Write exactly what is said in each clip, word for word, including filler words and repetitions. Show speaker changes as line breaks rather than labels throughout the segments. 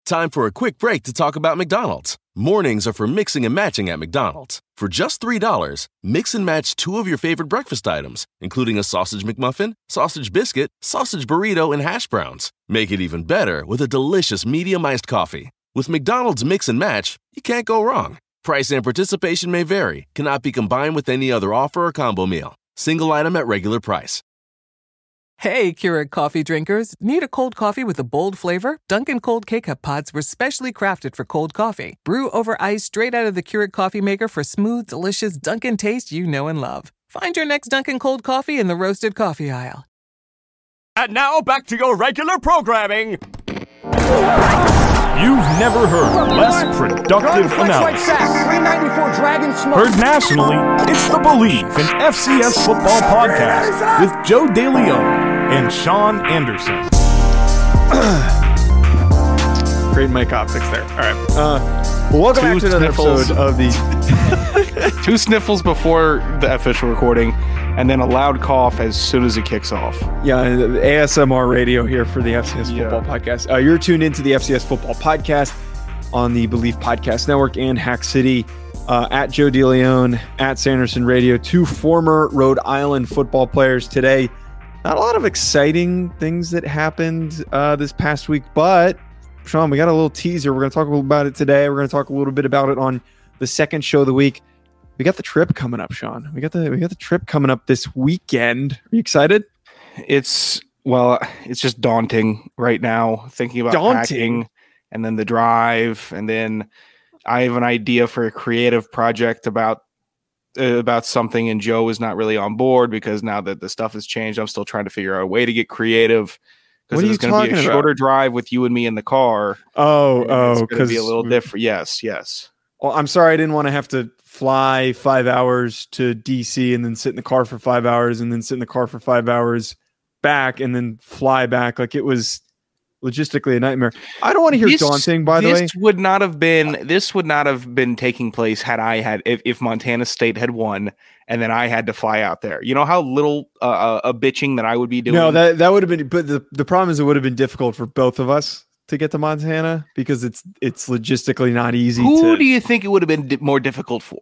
Time for a quick break to talk about McDonald's. Mornings are for mixing and matching at McDonald's. For just three dollars, mix and match two of your favorite breakfast items, including a sausage McMuffin, sausage biscuit, sausage burrito, and hash browns. Make it even better with a delicious medium iced coffee. With McDonald's Mix and Match, you can't go wrong. Price and participation may vary, cannot be combined with any other offer or combo meal. Single item at regular price.
Hey, Keurig coffee drinkers. Need a cold coffee with a bold flavor? Dunkin' Cold K-Cup pods were specially crafted for cold coffee. Brew over ice straight out of the Keurig coffee maker for smooth, delicious Dunkin' taste you know and love. Find your next Dunkin' Cold coffee in the roasted coffee aisle.
And now back to your regular programming.
You've never heard less productive analysis. Heard nationally, it's the Believe in F C S Football Podcast with Joe DeLeon and Sean Anderson.
Great mic optics there. All right. Uh, well, welcome
Two
back to another
sniffles.
episode of the...
Two sniffles before the official recording, and then a loud cough as soon as it kicks off.
Yeah, A S M R radio here for the F C S
Yeah.
Football Podcast. Uh, you're tuned into the F C S Football Podcast on the Believe Podcast Network and Hack City. Uh, at Joe DeLeon, at Sanderson Radio, two former Rhode Island football players today. Not a lot of exciting things that happened uh, this past week, but Sean, we got a little teaser. We're going to talk a little about it today. We're going to talk a little bit about it on the second show of the week. We got the trip coming up, Sean. We got the we got the trip coming up this weekend. Are you excited?
It's, well, it's just daunting right now, thinking about
Daunting?
packing, and then the drive, and then I have an idea for a creative project about uh, about something, and Joe is not really on board because now that the stuff has changed, I'm still trying to figure out a way to get creative.
What
Because
are you
it's going to be a
talking about?
shorter drive with you and me in the car.
Oh,
and
oh,
it's going to
because
be a little different. Yes, yes.
Well, I'm sorry, I didn't want to have to fly five hours to D C and then sit in the car for five hours and then sit in the car for five hours back and then fly back. Like, it was logistically a nightmare. I don't want to hear
This-
daunting, by the way.
This would not have been this would not have been taking place had I had if, if Montana State had won and then I had to fly out there. You know how little uh, uh, a bitching that I would be doing.
No, that that would have been, but the, the problem is it would have been difficult for both of us to get to Montana because it's it's logistically not easy.
Who
to
do you think it would have been di- more difficult for?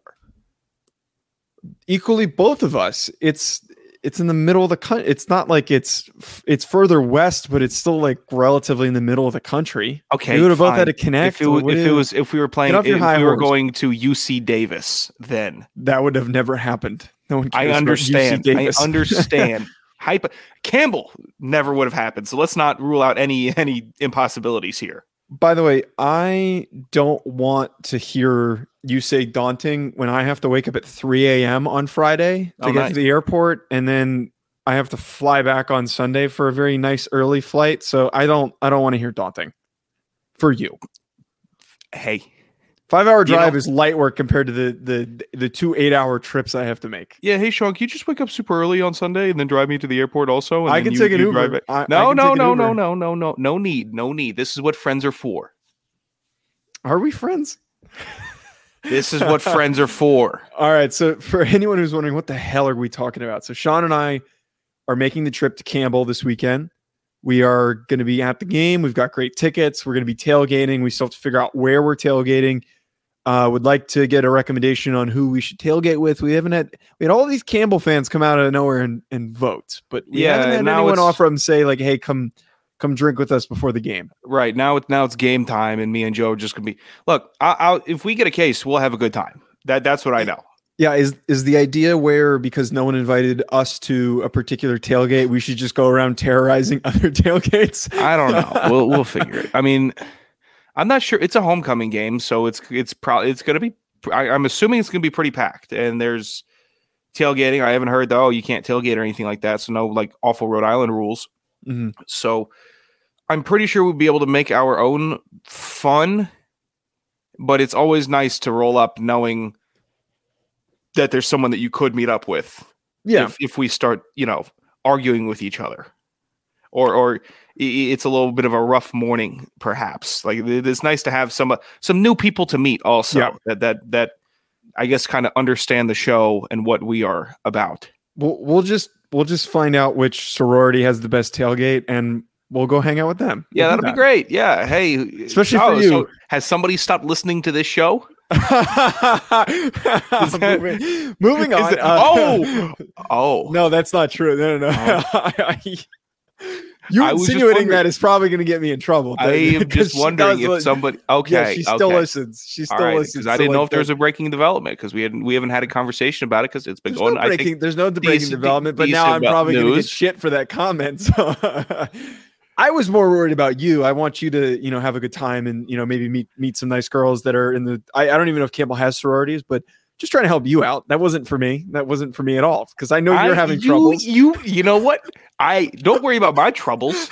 equally both of us? It's it's in the middle of the country. It's not like it's it's further west, but it's still like relatively in the middle of the country.
Okay,
we would have both
fine.
had to connect.
If it, was,
What
if
do
it
you-
was if we were playing
Get off your
if
high
we were
horse.
going to U C Davis, then
that would have never happened. No one
I
cares about U C
understand. I
Davis.
understand. Hype Campbell never would have happened. So let's not rule out any any impossibilities here.
By the way, I don't want to hear you say daunting when I have to wake up at three a.m. on Friday to
Oh,
get
nice.
to the airport, and then I have to fly back on Sunday for a very nice early flight. So I don't, I don't want to hear daunting for you.
Hey,
Five hour
You
drive
know-
is light work compared to the the the two eight hour trips I have to make.
yeah, hey Sean, can you just wake up super early on Sunday and then drive me to the airport also? And
I
then
can
you-
take an
you
Uber.
drive it-
I- I
No,
can
no,
take an
no, no,
Uber.
no, no, no, no need, no need. This is what friends are for.
Are we friends?
This is what friends are for.
All right. So for anyone who's wondering, what the hell are we talking about? So Sean and I are making the trip to Campbell this weekend. We are going to be at the game. We've got great tickets. We're going to be tailgating. We still have to figure out where we're tailgating. Uh, would like to get a recommendation on who we should tailgate with. We haven't had we had all these Campbell fans come out of nowhere and, and vote, but we
Yeah,
haven't had
now
anyone
it's-
offer them say like, "Hey, come come drink with us before the game."
Right now, it's now it's game time, and me and Joe are just gonna be. Look, I, I'll if we get a case, we'll have a good time. That that's what I know.
Yeah, is is the idea where because no one invited us to a particular tailgate, we should just go around terrorizing other tailgates?
I don't know. We'll we'll figure it. I mean, I'm not sure. It's a homecoming game, so it's it's probably it's gonna be. I, I'm assuming it's gonna be pretty packed, and there's tailgating. I haven't heard though. You can't tailgate or anything like that. So no like awful Rhode Island rules.
Mhm.
So I'm pretty sure we'll be able to make our own fun, but it's always nice to roll up knowing that there's someone that you could meet up with.
Yeah,
If, if we start, you know, arguing with each other, or or i- i- it's a little bit of a rough morning, perhaps. Like it- it's nice to have some uh, some new people to meet also
Yeah.
that that that I guess kind of understand the show and what we are about.
we'll we'll just we'll just find out which sorority has the best tailgate, and we'll go hang out with them.
Yeah,
we'll
that'll
that.
be great. Yeah. Hey,
especially
oh,
for you.
So has somebody stopped listening to this show?
that, moving, moving on.
It,
uh,
oh, oh,
no, that's not true. No, no, no.
Oh.
You insinuating that is probably going to get me in trouble.
I am just wondering if
li-
somebody. Okay,
yeah, she still
okay.
listens. She still
right,
listens.
I didn't
so
know
like
if there was
the,
a breaking development because we hadn't we haven't had a conversation about it because it's been
there's
going.
No breaking,
I think
there's no breaking
decent,
development, but now I'm probably going to get shit for that comment. So I was more worried about you. I want you to, you know, have a good time and, you know, maybe meet meet some nice girls that are in the. I, I don't even know if Campbell has sororities, but just trying to help you out. That wasn't for me. That wasn't for me at all because I know you're
I,
having
you,
troubles.
You, you know what? I don't worry about my troubles.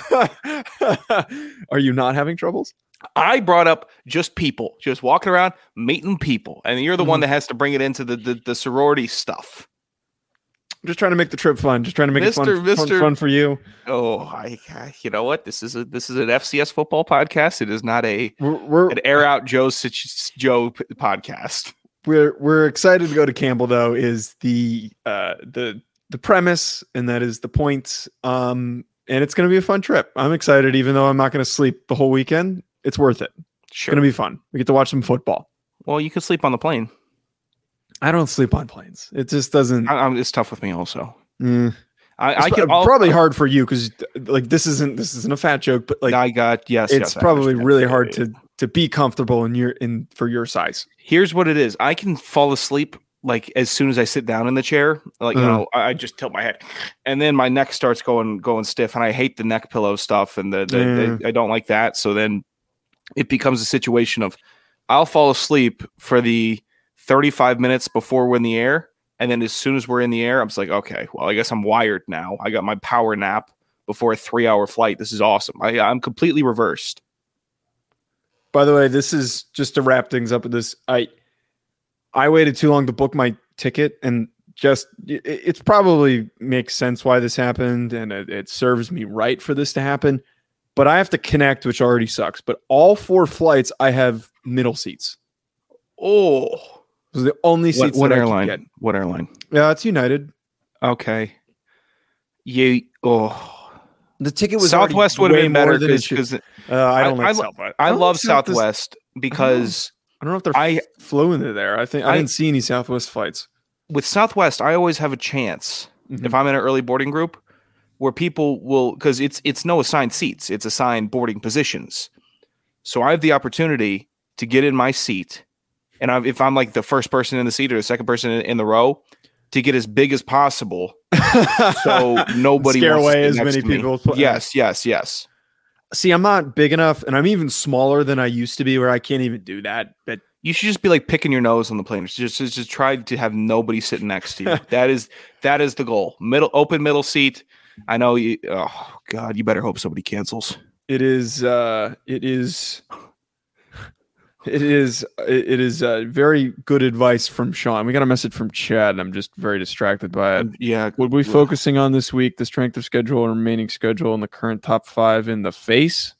Are you not having troubles?
I brought up just people, just walking around, meeting people, and you're the mm-hmm. one that has to bring it into the the, the sorority stuff.
I'm just trying to make the trip fun. Just trying to make
Mister
it fun,
Mister
fun, fun for you.
Oh, I, I, you know what? This is a this is an F C S football podcast. It is not a
we're, we're,
an air out Joe Joe podcast.
We're we're excited to go to Campbell though. Is the uh, the the premise, and that is the point. Um, and it's going to be a fun trip. I'm excited, even though I'm not going to sleep the whole weekend. It's worth it.
Sure,
it's going to be fun. We get to watch some football.
Well, you can sleep on the plane.
I don't sleep on planes. It just doesn't.
I, I'm, it's tough with me also.
Mm.
I,
I
can
probably
I'll,
hard for you because like this isn't this isn't a fat joke, but like
I got yes,
it's
yes,
probably really hard to to be comfortable in your in for your size.
Here's what it is: I can fall asleep like as soon as I sit down in the chair. Like you uh, know, I, I just tilt my head, and then my neck starts going going stiff, and I hate the neck pillow stuff, and the, the, mm. the I don't like that. So then it becomes a situation of I'll fall asleep for the thirty-five minutes before we're in the air. And then as soon as we're in the air, I'm just like, okay, well, I guess I'm wired now. I got my power nap before a three hour flight. This is awesome. I, I'm completely reversed.
By the way, this is just to wrap things up with this. I, I waited too long to book my ticket and just, it, it's probably makes sense why this happened. And it, it serves me right for this to happen, but I have to connect, which already sucks. But all four flights, I have middle seats.
Oh,
Those are the only seats.
What, what
that
airline?
I can get.
What airline?
Yeah, it's United.
Okay. You oh,
the ticket was
Southwest would have been better because
uh, I don't
I,
like
I,
Southwest.
I, I love
Southwest,
Southwest because
I don't know if they're
I
flew into there. I think I, I didn't see any Southwest flights.
With Southwest, I always have a chance mm-hmm. if I'm in an early boarding group where people will because it's it's no assigned seats, it's assigned boarding positions. So I have the opportunity to get in my seat. And I've, if I'm like the first person in the seat or the second person in, in the row, to get as big as possible, so nobody
scare
wants
away
to
as
next
many
to me.
people.
Yes, yes, yes.
See, I'm not big enough, and I'm even smaller than I used to be, where I can't even do that. But
you should just be like picking your nose on the plane. Just, just, just try to have nobody sitting next to you. that is, that is the goal. Middle, open middle seat. I know you. Oh God, you better hope somebody cancels.
It is. Uh, it is. It is it is uh, very good advice from Sean. We got a message from Chad, and I'm just very distracted by it.
Yeah.
What we focusing on this week, the strength of schedule and remaining schedule and the current top five in the face?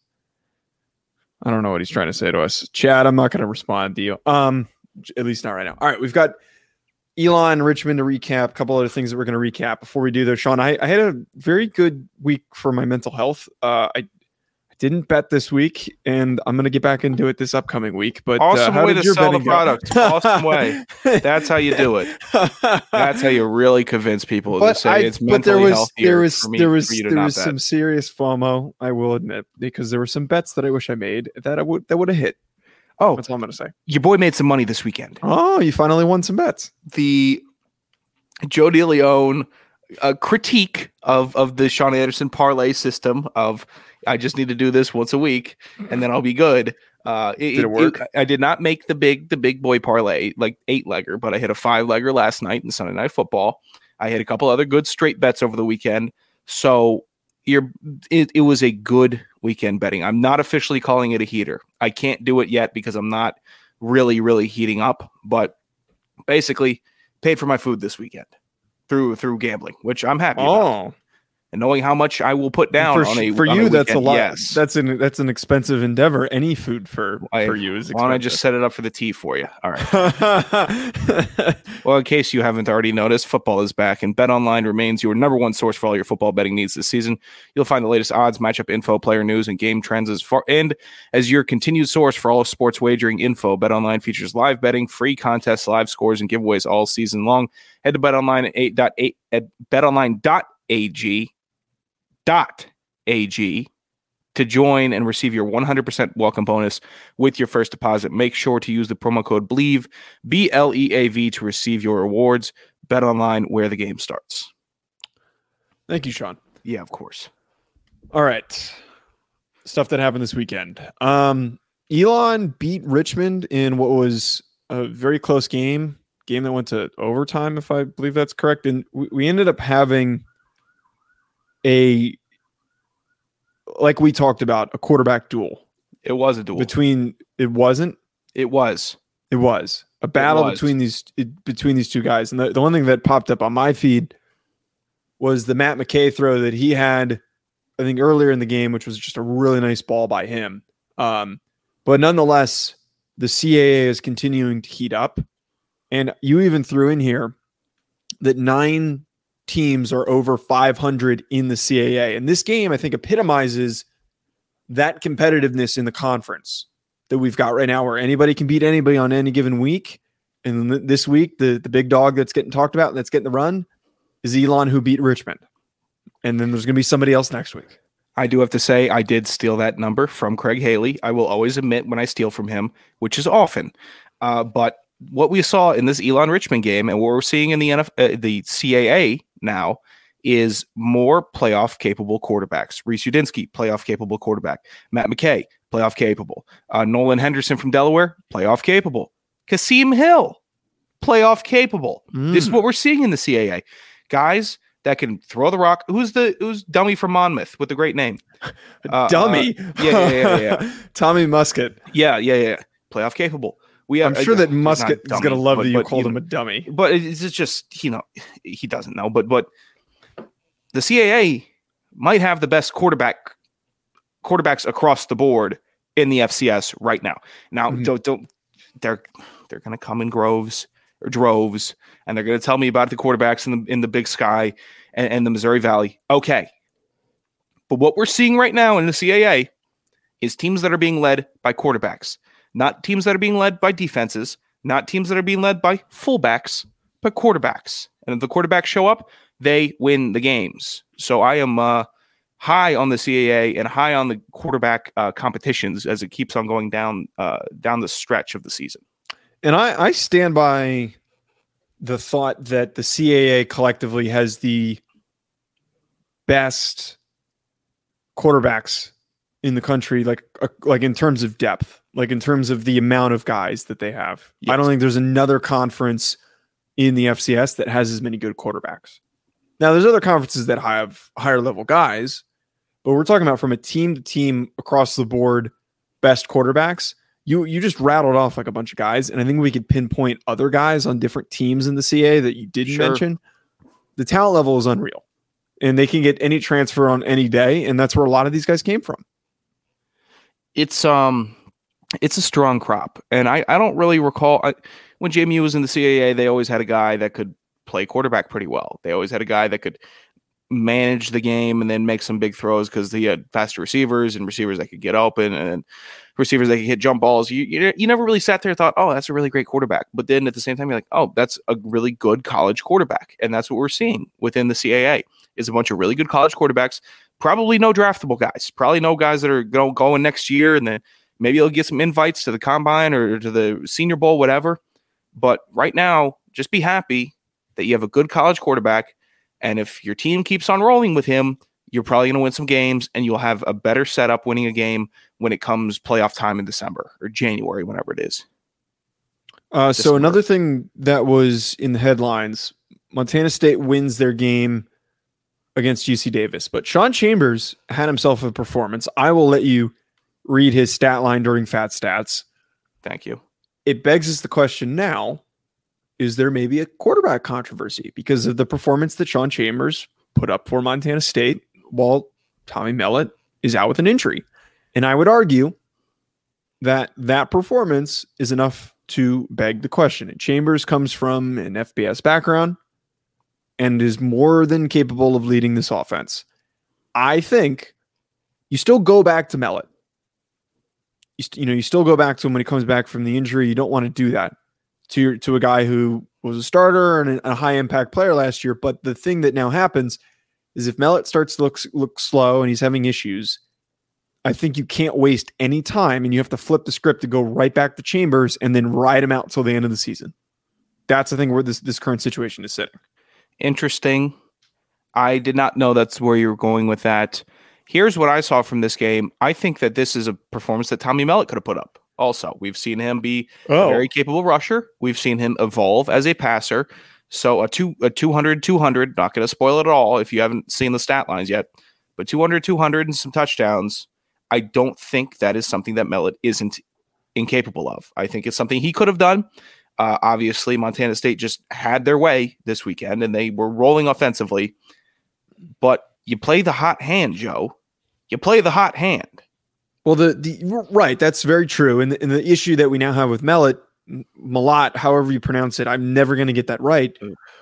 I don't know what he's trying to say to us. Chad, I'm not going to respond to you. Um, at least not right now. All right, we've got Elon, Richmond to recap, a couple other things that we're going to recap. Before we do though, Sean, I, I had a very good week for my mental health. Uh, I Didn't bet this week, and I'm going to get back into it this upcoming week. But
awesome
uh,
way to sell the product. Awesome way. That's how you do it. That's how you really convince people
but
to say
I,
it's mentally
but there was,
healthier
there was,
for me,
there was,
for you to
there
not
was
bet.
some serious FOMO, I will admit, because there were some bets that I wish I made that I would that would have hit.
Oh,
that's all I'm going to say.
Your boy made some money this weekend.
Oh, you finally won some bets.
The Joe DeLeon uh, critique of of the Sean Anderson parlay system of I just need to do this once a week and then I'll be good. Uh, it,
did it work?
It, I did not make the big the big boy parlay like eight legger, but I hit a five legger last night in Sunday Night Football. I had a couple other good straight bets over the weekend. So you're it, it was a good weekend betting. I'm not officially calling it a heater. I can't do it yet because I'm not really really heating up. But basically, paid for my food this weekend through through gambling, which I'm happy
oh.
about. And knowing how much I will put down
for,
on a
for
on
you,
a
that's
weekend,
a lot.
Yes.
That's an that's an expensive endeavor. Any food for
I,
for you is expensive.
Why don't I just set it up for the tea for you? All right. Well, in case you haven't already noticed, football is back, and BetOnline remains your number one source for all your football betting needs this season. You'll find the latest odds, matchup info, player news, and game trends as far and as your continued source for all of sports wagering info. BetOnline features live betting, free contests, live scores, and giveaways all season long. Head to BetOnline at eight dot eight at betonline dot a g. Dot ag to join and receive your one hundred percent welcome bonus with your first deposit. Make sure to use the promo code BLEAV, B L E A V, to receive your rewards. Bet online where the game starts.
Thank you, Sean.
Yeah, of course.
All right. Stuff that happened this weekend. Um, Elon beat Richmond in what was a very close game, game that went to overtime, if I believe that's correct. And we, we ended up having a, like we talked about, a quarterback duel.
It was a duel.
Between, it wasn't?
It was.
It was. A battle
was.
between these between these two guys. And the, the one thing that popped up on my feed was the Matt McKay throw that he had, I think, earlier in the game, which was just a really nice ball by him. Um, but nonetheless, the C A A is continuing to heat up. And you even threw in here that nine teams are over five hundred in the C A A. And this game, I think, epitomizes that competitiveness in the conference that we've got right now, where anybody can beat anybody on any given week. And th- this week, the, the big dog that's getting talked about and that's getting the run is Elon, who beat Richmond. And then there's going to be somebody else next week.
I do have to say I did steal that number from Craig Haley. I will always admit when I steal from him, which is often. Uh, but what we saw in this Elon Richmond game and what we're seeing in the N F L, uh, the C A A now is more playoff capable quarterbacks. Reese Udinsky, playoff capable quarterback. Matt McKay, playoff capable. Uh, Nolan Henderson from Delaware, playoff capable. Kasim Hill, playoff capable. Mm. This is what we're seeing in the C A A. Guys that can throw the rock. Who's the who's dummy from Monmouth with the great name?
Uh, dummy.
Uh, yeah, yeah, yeah, yeah, yeah.
Tommy Musket.
Yeah, yeah, yeah. Playoff capable. We have,
I'm sure
uh,
that Musket is going to love
but,
that you
but,
called
you
him
know,
a dummy.
But it's just, you know, he doesn't know. But but the C A A might have the best quarterback quarterbacks across the board in the F C S right now. Now, mm-hmm. don't don't they're they're going to come in groves or droves, and they're going to tell me about the quarterbacks in the in the Big Sky and, and the Missouri Valley. Okay, but what we're seeing right now in the C A A is teams that are being led by quarterbacks. Not teams that are being led by defenses, not teams that are being led by fullbacks, but quarterbacks. And if the quarterbacks show up, they win the games. So I am uh, high on the C A A and high on the quarterback uh, competitions as it keeps on going down uh, down the stretch of the season.
And I, I stand by the thought that the C A A collectively has the best quarterbacks in the country, like uh, like in terms of depth, like in terms of the amount of guys that they have. Yes. I don't think there's another conference in the F C S that has as many good quarterbacks. Now, there's other conferences that have higher level guys, but we're talking about from a team to team across the board, best quarterbacks. You you just rattled off like a bunch of guys, and I think we could pinpoint other guys on different teams in the C A A that you didn't sure. mention. The talent level is unreal, and they can get any transfer on any day, and that's where a lot of these guys came from.
It's um, it's a strong crop, and I, I don't really recall I, when J M U was in the C A A. They always had a guy that could play quarterback pretty well. They always had a guy that could manage the game and then make some big throws because he had faster receivers and receivers that could get open and receivers that could hit jump balls. You, you you never really sat there and thought, oh, that's a really great quarterback. But then at the same time, you're like, oh, that's a really good college quarterback, and that's what we're seeing within the C A A is a bunch of really good college quarterbacks. Probably no draftable guys. Probably no guys that are going going next year, and then maybe they'll get some invites to the combine or to the Senior Bowl, whatever. But right now, just be happy that you have a good college quarterback, and if your team keeps on rolling with him, you're probably going to win some games, and you'll have a better setup winning a game when it comes playoff time in December or January, whenever it is.
Uh, so another thing that was in the headlines, Montana State wins their game against U C Davis, but Sean Chambers had himself a performance. I will let you read his stat line during Fat Stats.
Thank you.
It begs us the question now, is there maybe a quarterback controversy because of the performance that Sean Chambers put up for Montana State while Tommy Mellott is out with an injury. And I would argue that that performance is enough to beg the question. And Chambers comes from an F B S background and is more than capable of leading this offense. I think you still go back to Mellott. You, st- you know, you still go back to him when he comes back from the injury. You don't want to do that to your, to a guy who was a starter and a high impact player last year. But the thing that now happens is if Mellott starts to look, look slow and he's having issues, I think you can't waste any time and you have to flip the script to go right back to Chambers and then ride him out until the end of the season. That's the thing where this, this current situation is sitting.
Interesting. I did not know that's where you were going with that. Here's what I saw from this game. I think that this is a performance that Tommy Mellott could have put up. Also, we've seen him be oh. a very capable rusher. We've seen him evolve as a passer. So a two a two hundred, two hundred, not going to spoil it at all if you haven't seen the stat lines yet, but two hundred, two hundred and some touchdowns. I don't think that is something that Mellott isn't incapable of. I think it's something he could have done. Uh, obviously, Montana State just had their way this weekend, and they were rolling offensively. But you play the hot hand, Joe. You play the hot hand.
Well, the, the right, that's very true. And the, and the issue that we now have with Mellott, Mellott, however you pronounce it, I'm never going to get that right.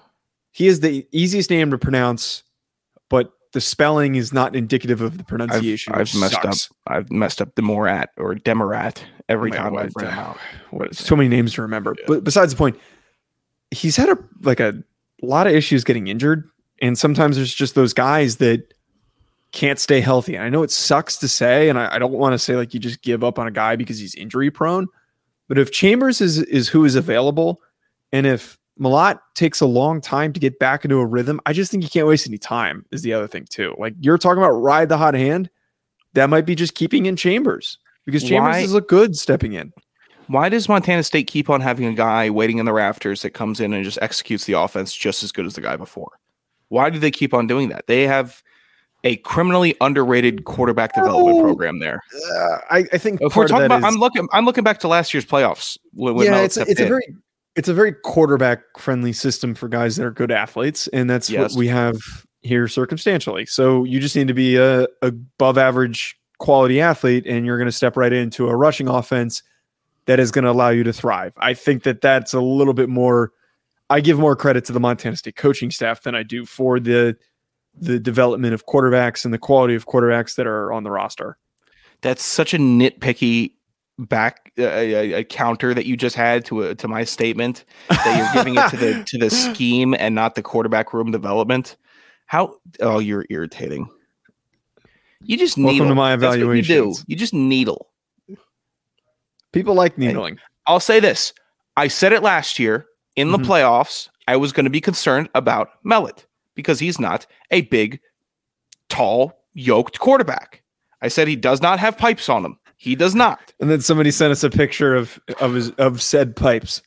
He is the easiest name to pronounce, but the spelling is not indicative of the pronunciation.
I've, I've messed
sucks.
up. I've messed up the Morat or Demorat every time I've read him out.
What, so many names to remember. Yeah. But besides the point, he's had a like a lot of issues getting injured, and sometimes there's just those guys that can't stay healthy. And I know it sucks to say, and I, I don't want to say like you just give up on a guy because he's injury prone. But if Chambers is is who is available, and if Mellott takes a long time to get back into a rhythm, I just think you can't waste any time is the other thing too. Like you're talking about ride the hot hand, that might be just keeping in Chambers because Chambers Why? does look good stepping in.
Why does Montana State keep on having a guy waiting in the rafters that comes in and just executes the offense just as good as the guy before? Why do they keep on doing that? They have a criminally underrated quarterback development oh, program there.
Uh, I, I think
if we're talking about, is, I'm looking, I'm looking back to last year's playoffs. When, when
yeah, it's, a, it's a very, it's a very quarterback friendly system for guys that are good athletes. And that's yes. what we have here circumstantially. So you just need to be a, a above average quality athlete and you're going to step right into a rushing offense that is going to allow you to thrive. I think that that's a little bit more, I give more credit to the Montana State coaching staff than I do for the, the development of quarterbacks and the quality of quarterbacks that are on the roster.
That's such a nitpicky back uh, a, a counter that you just had to a, to my statement that you're giving it to the to the scheme and not the quarterback room development. How oh you're irritating. You just needle.
Welcome to my evaluation.
You do. You just needle.
People like needling.
I'll say this. I said it last year in the mm-hmm. playoffs. I was going to be concerned about Mellott because he's not a big, tall, yoked quarterback. I said he does not have pipes on him. He does not.
And then somebody sent us a picture of of his of said pipes.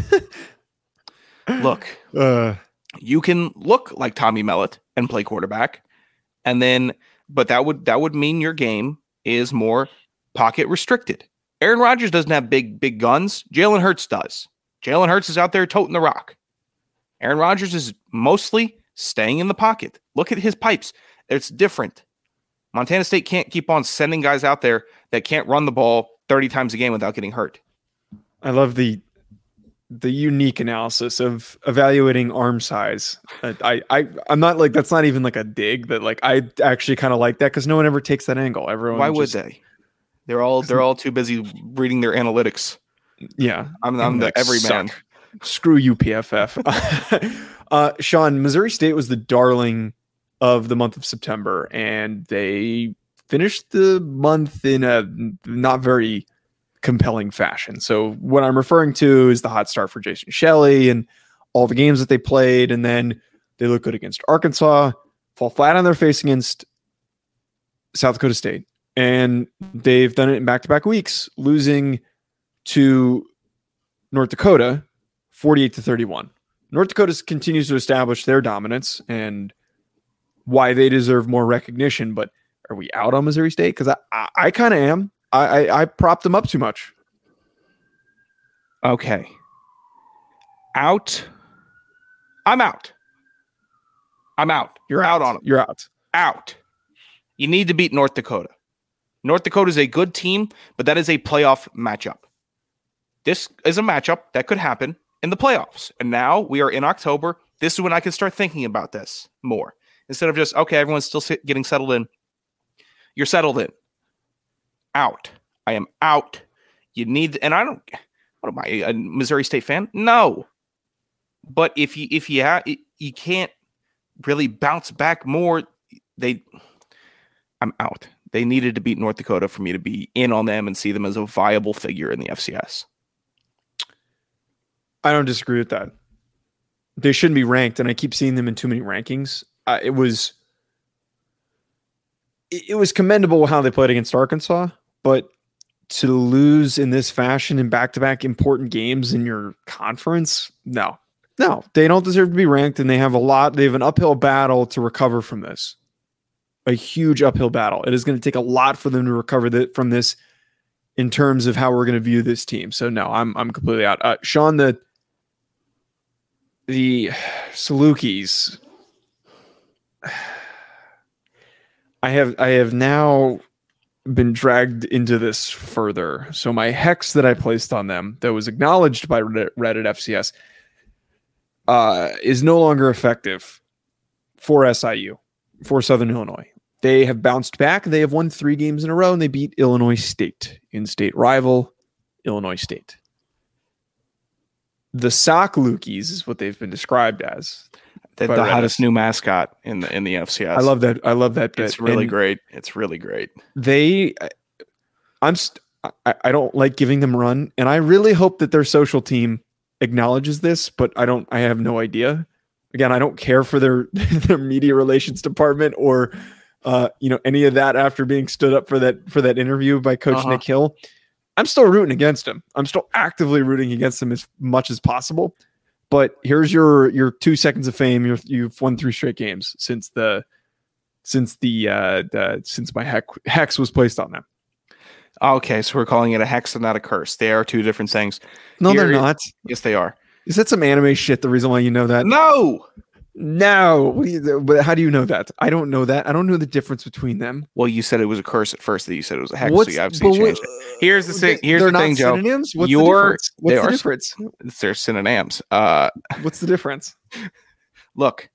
Look, uh, you can look like Tommy Mellott and play quarterback, and then, but that would that would mean your game is more pocket restricted. Aaron Rodgers doesn't have big big guns. Jalen Hurts does. Jalen Hurts is out there toting the rock. Aaron Rodgers is mostly staying in the pocket. Look at his pipes. It's different. Montana State can't keep on sending guys out there that can't run the ball thirty times a game without getting hurt.
I love the the unique analysis of evaluating arm size. I, I, I'm not like, that's not even like a dig, but like, I actually kind of like that because no one ever takes that angle. Everyone.
Why
just,
would they? They're all, they're all too busy reading their analytics.
Yeah.
I'm, I'm the everyman.
Screw you, P F F. uh, Sean, Missouri State was the darling of the month of September, and they finished the month in a not very compelling fashion. So what I'm referring to is the hot start for Jason Shelley and all the games that they played, and then they look good against Arkansas, fall flat on their face against South Dakota State. And they've done it in back-to-back weeks, losing to North Dakota forty-eight to thirty-one. North Dakota continues to establish their dominance and why they deserve more recognition, but are we out on Missouri State? Because I, I, I kind of am. I, I, I propped them up too much.
Okay. Out. I'm out. I'm out.
You're
out
out
on them.
You're out.
Out. You need to beat North Dakota. North Dakota is a good team, but that is a playoff matchup. This is a matchup that could happen in the playoffs. And now we are in October. This is when I can start thinking about this more. Instead of just, okay, everyone's still sit- getting settled in. You're settled in. Out. I am out. You need, and I don't, what am I, a Missouri State fan? No. But if you, if you have, you can't really bounce back more. They, I'm out. They needed to beat North Dakota for me to be in on them and see them as a viable figure in the F C S.
I don't disagree with that. They shouldn't be ranked, and I keep seeing them in too many rankings. Uh, it was it, it was commendable how they played against Arkansas, but to lose in this fashion in back-to-back important games in your conference, no. No, they don't deserve to be ranked, and they have a lot. They have an uphill battle to recover from this. A huge uphill battle. It is going to take a lot for them to recover the, from this in terms of how we're going to view this team. So no, I'm I'm completely out. Uh, Sean, the the Salukis. I have I have now been dragged into this further. So my hex that I placed on them that was acknowledged by Reddit F C S uh, is no longer effective for S I U, for Southern Illinois. They have bounced back. They have won three games in a row, and they beat Illinois State, in-state rival Illinois State. The Sock Lukis is what they've been described as.
The, the hottest new mascot in the in the F C S.
I love that. I love that bit.
It's really
and
great. It's really great.
They, I'm, st- I, I don't like giving them run, and I really hope that their social team acknowledges this, but I don't. I have no idea. Again, I don't care for their their media relations department or, uh, you know, any of that after being stood up for that for that interview by Coach
uh-huh.
Nick Hill. I'm still rooting against him. I'm still actively rooting against him as much as possible. But here's your your two seconds of fame. You're, you've won three straight games since the since the, uh, the since my hex, hex was placed on them.
Okay, so we're calling it a hex and not a curse. They are two different things.
No,
Here,
they're not.
Yes, they are.
Is that some anime shit? The reason why you know that?
No.
No. What do you, but how do you know that? I don't know that. I don't know the difference between them.
Well, you said it was a curse at first. That you said it was a hex.
What's,
so you obviously
what,
changed it. Here's the thing. Here's
they're
the thing,
not
Joe.
Synonyms? What's
Your,
the difference? What's
they
the
are,
difference?
They're synonyms. Uh,
What's the difference?
Look,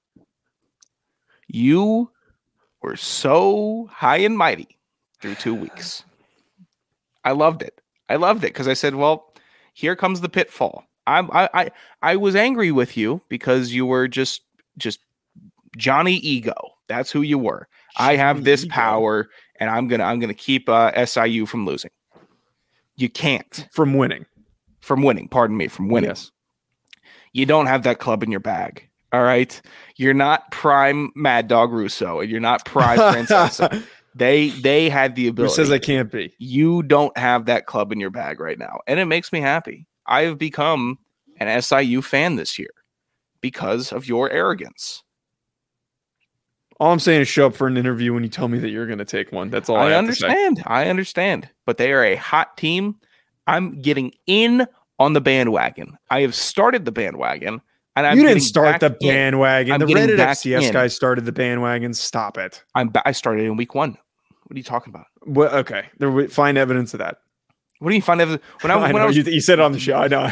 you were so high and mighty through two weeks. I loved it. I loved it because I said, "Well, here comes the pitfall." I'm, I, I, I was angry with you because you were just, just Johnny Ego. That's who you were. Johnny I have this Ego. power, and I'm gonna, I'm gonna keep uh, S I U from losing. You can't
from winning,
from winning. Pardon me, from winning.
Yes.
You don't have that club in your bag. All right, you're not prime Mad Dog Russo, and you're not prime Francesa. They, they had the ability.
Who says I can't be?
You don't have that club in your bag right now, and it makes me happy. I have become an S I U fan this year because of your arrogance.
All I'm saying is show up for an interview when you tell me that you're going to take one. That's all I, I have
understand.
To say.
I understand. But they are a hot team. I'm getting in on the bandwagon. I have started the bandwagon. And I'm
you didn't start the
in.
bandwagon.
I'm
the Reddit
back
F C S
in.
guys started the bandwagon. Stop it.
I'm ba- I started in week one. What are you talking about?
Well, okay. There we find evidence of that.
What do you find evidence? When I,
I,
when
know,
I was,
you, you said it on the show. I know.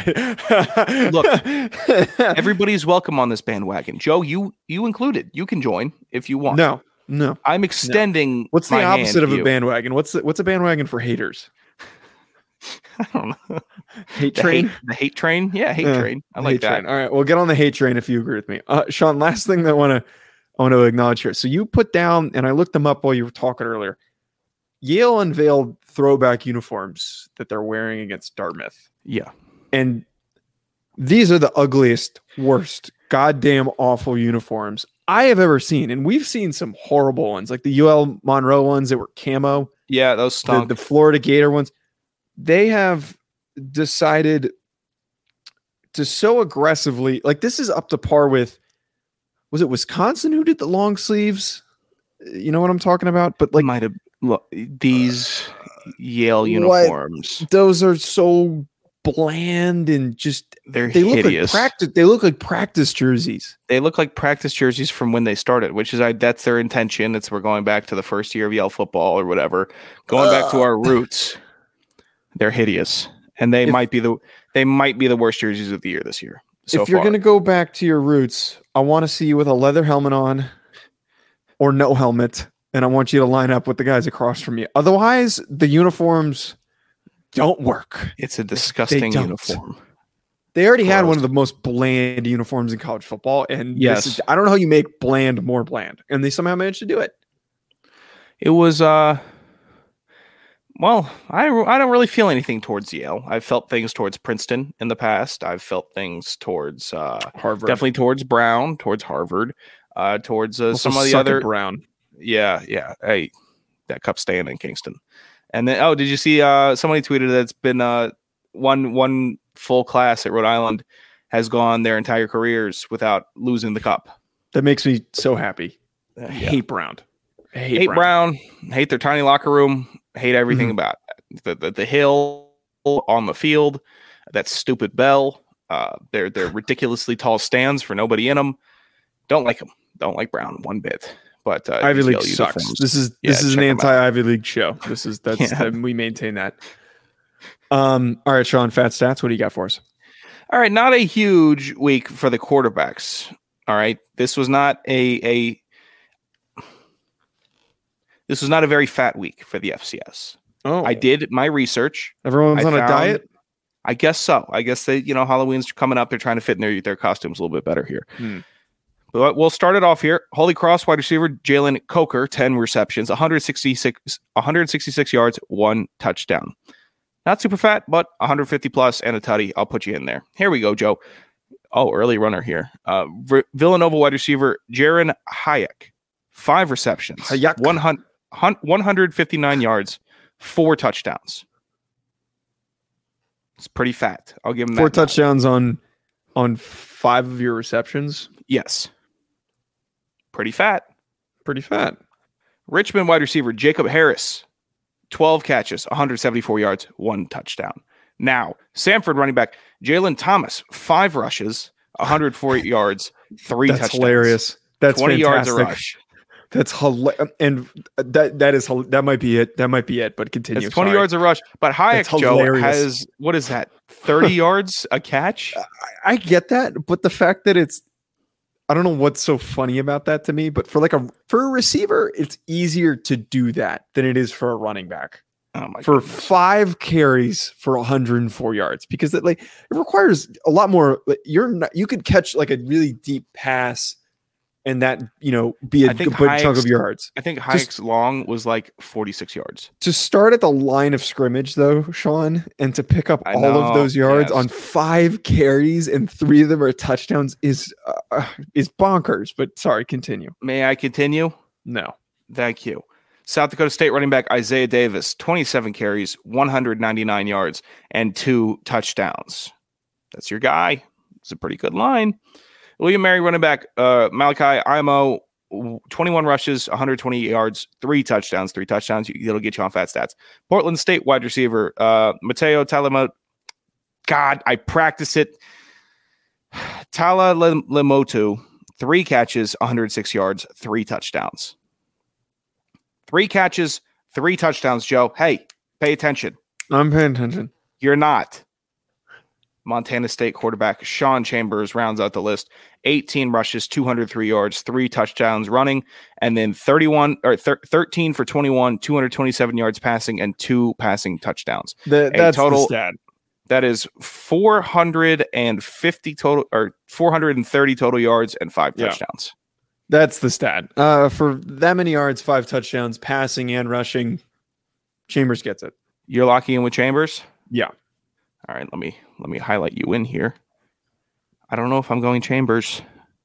Look, everybody's welcome on this bandwagon. Joe, you you included. You can join if you want.
No, no.
I'm extending.
No. What's the
my
opposite of a
you.
bandwagon? What's the, what's a bandwagon for haters?
I don't know.
Hate
the
train.
Hate, the hate train. Yeah, hate
yeah,
train. I like that.
Train. All right, well, get on the hate train if you agree with me. Uh, Sean, last thing that I want to I want to acknowledge here. So you put down, and I looked them up while you were talking earlier. Yale unveiled throwback uniforms that they're wearing against Dartmouth.
Yeah.
And these are the ugliest, worst, goddamn awful uniforms I have ever seen. And we've seen some horrible ones, like the U L Monroe ones that were camo.
Yeah, those stunk.
The, the Florida Gator ones. They have decided to so aggressively, like this is up to par with, was it Wisconsin who did the long sleeves? You know what I'm talking about? But like,
might have look these Yale uniforms.
What? Those are so bland and just
They're
they look
hideous.
like practice. They look like practice jerseys.
They look like practice jerseys from when they started, which is I that's their intention. It's we're going back to the first year of Yale football or whatever, going back to our roots. They're hideous, and they
If-
might be the they might be the worst jerseys of the year this year. So
if you're
far.
going to go back to your roots, I want to see you with a leather helmet on or no helmet, and I want you to line up with the guys across from you. Otherwise, the uniforms don't work.
It's a disgusting
don't.
uniform.
They already had
Gross.
one of the most bland uniforms in college football, and
Yes.
this is, I don't know how you make bland more bland, and they somehow managed to do it.
It was uh well, I I don't really feel anything towards Yale. I've felt things towards Princeton in the past. I've felt things towards uh
Harvard,
definitely towards Brown, towards Harvard, uh towards uh,
Also
some of the
suck
other
at Brown.
Yeah, yeah. Hey, that cup staying in Kingston. And then oh, did you see uh somebody tweeted that it's been uh one one full class at Rhode Island has gone their entire careers without losing the cup.
That makes me so happy.
Uh,
I
yeah.
hate Brown. I hate,
hate
Brown.
Brown. hate their tiny locker room, hate everything
Mhm.
about it. The, the the hill on the field, that stupid bell, uh, their their ridiculously tall stands for nobody in them. Don't like them. Don't like Brown one bit. But uh,
Ivy
these
League
Yale
sucks.
uniforms-
This is
Yeah,
this is an
check 'em out.
anti Ivy League show. This is that's
Yeah.
that we maintain that. Um. All right, Sean. Fat stats. What do you got for us?
All right, not a huge week for the quarterbacks. All right, this was not a a this was not a very fat week for the F C S.
Oh,
I did my research.
Everyone's
I
on a
found-
diet.
I guess so. I guess they, you know, Halloween's coming up. They're trying to fit in their their costumes a little bit better here.
Hmm.
But we'll start it off here. Holy Cross wide receiver Jalen Coker, ten receptions, one sixty-six, one sixty-six yards, one touchdown. Not super fat, but one fifty plus and a tutty. I'll put you in there. Here we go, Joe. Oh, early runner here. Uh, V- Villanova wide receiver Jaron Hayek, five receptions,
Hayek.
one hundred, one fifty-nine yards, four touchdowns. It's pretty fat. I'll give him
Four
that.
touchdowns on on five of your receptions.
Yes. Pretty fat.
Pretty fat.
Richmond wide receiver Jacob Harris, twelve catches, one seventy-four yards, one touchdown. Now, Samford running back Jalen Thomas, five rushes, one hundred four yards, three
That's
touchdowns.
hilarious. That's
twenty yards a
fantastic.
rush.
That's hilarious. And that that is hil- that might be it. That might be it. But continue.
It's twenty
Sorry.
yards a rush. But Hayek,
That's
Joe,
hilarious.
has, what is that, thirty yards a catch?
I, I get that, but the fact that it's I don't know what's so funny about that to me, but for like a for a receiver, it's easier to do that than it is for a running back.
Oh my
For
goodness.
five carries for one hundred four yards, because it like it requires a lot more. Like, you're not, you could catch like a really deep pass, and that you know be a
I think
good chunk of
Hayek's-
yards.
I think Hayek's long was like forty-six yards.
To start at the line of scrimmage, though, Sean, and to pick up
I
all of
know,
those yards
yes.
on five carries and three of them are touchdowns is uh, is bonkers. But sorry, continue.
May I continue?
No,
Thank you. South Dakota State running back Isaiah Davis, twenty-seven carries, one ninety-nine yards, and two touchdowns. That's your guy. It's a pretty good line. William Mary running back uh, Malachi Imo, twenty-one rushes, one twenty yards, three touchdowns, three touchdowns. It'll get you on fat stats. Portland State wide receiver uh, Mateo Talama. God, I practice it. Tala Lemotu, three catches, one hundred six yards, three touchdowns. Three catches, three touchdowns, Joe. Hey, pay attention.
I'm paying attention.
You're not. Montana State quarterback Sean Chambers rounds out the list. eighteen rushes, two hundred three yards, three touchdowns running, and then thirty-one or thir- thirteen for twenty-one, two hundred twenty-seven yards passing, and two passing touchdowns.
The,
A
that's
total-
the stat.
That is four hundred fifty total or four hundred thirty total yards and five
Yeah.
touchdowns.
That's the stat. Uh, for that many yards, five touchdowns, passing and rushing, Chambers gets it.
You're locking in with Chambers?
Yeah.
All right, let me let me highlight you in here. I don't know if I'm going Chambers.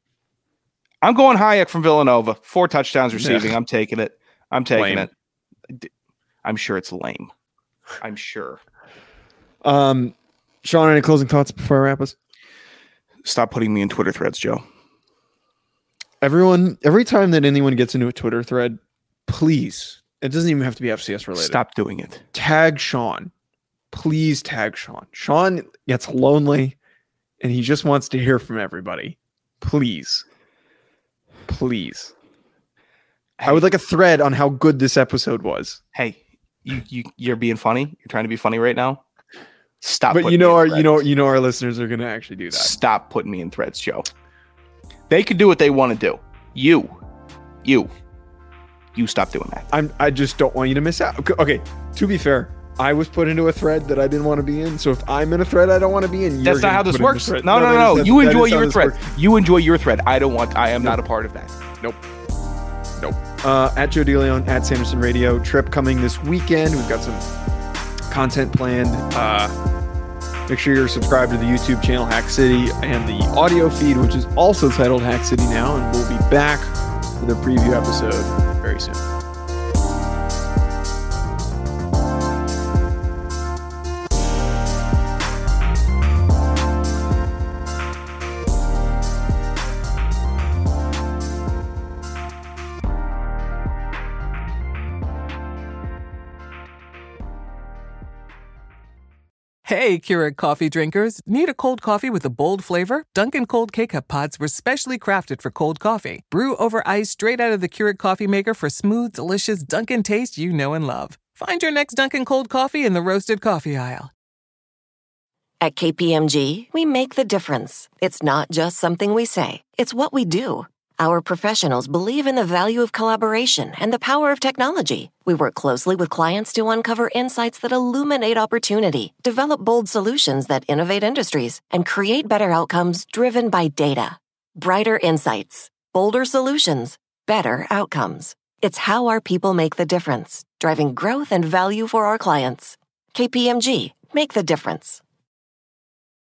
I'm going Hayek from Villanova. Four touchdowns receiving.
Yeah.
I'm taking it. I'm taking
Lame.
it. I'm sure it's lame. I'm sure.
Um, Sean, any closing thoughts before I wrap us?
Stop putting me in Twitter threads, Joe.
Everyone, every time that anyone gets into a Twitter thread, please, it doesn't even have to be F C S related.
Stop doing it.
Tag Sean please tag Sean. Sean gets lonely and he just wants to hear from everybody. Please. Please. Hey. I would like a thread on how good this episode was.
Hey, you you you're being funny. You're trying to be funny right now. Stop.
But you know our you know you know our listeners are going to actually do that.
Stop putting me in threads, Joe. They can do what they want to do. You, you, you stop doing that.
I'm. I just don't want you to miss out. Okay. To be fair, I was put into a thread that I didn't want to be in. So if I'm in a thread I don't want to be in, you're
that's not how this works. No, no, no.
no.
no. You enjoy your thread. Works. You enjoy your thread. I don't want. I am nope. not a part of that.
Nope. Nope. Uh, at Joe DeLeon, at Sanderson Radio. Trip coming this weekend. We've got some content planned. Uh, make sure you're subscribed to the YouTube channel Hack City and the audio feed, which is also titled Hack City Now. And we'll be back with a preview episode very soon.
Hey, Keurig coffee drinkers. Need a cold coffee with a bold flavor? Dunkin' Cold K-Cup pods were specially crafted for cold coffee. Brew over ice straight out of the Keurig coffee maker for smooth, delicious Dunkin' taste you know and love. Find your next Dunkin' Cold coffee in the roasted coffee aisle.
At K P M G, we make the difference. It's not just something we say. It's what we do. Our professionals believe in the value of collaboration and the power of technology. We work closely with clients to uncover insights that illuminate opportunity, develop bold solutions that innovate industries, and create better outcomes driven by data. Brighter insights, bolder solutions, better outcomes. It's how our people make the difference, driving growth and value for our clients. K P M G, make the difference.